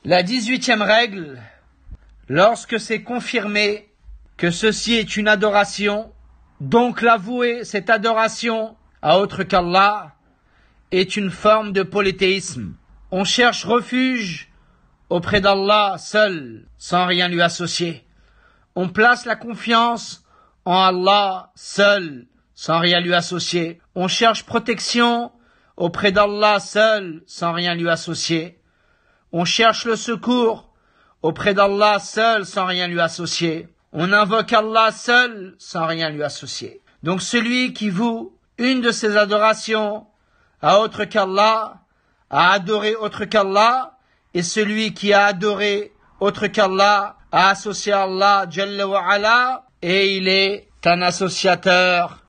La 18e règle, lorsque c'est confirmé que ceci est une adoration, donc l'avouer cette adoration à autre qu'Allah est une forme de polythéisme. On cherche refuge auprès d'Allah seul, sans rien lui associer. On place la confiance en Allah seul, sans rien lui associer. On cherche protection auprès d'Allah seul, sans rien lui associer. On cherche le secours auprès d'Allah seul, sans rien lui associer. On invoque Allah seul, sans rien lui associer. Donc celui qui voue une de ces adorations à autre qu'Allah, a adoré autre qu'Allah, et celui qui a adoré autre qu'Allah, a associé Allah Jalla wa Ala, et il est un associateur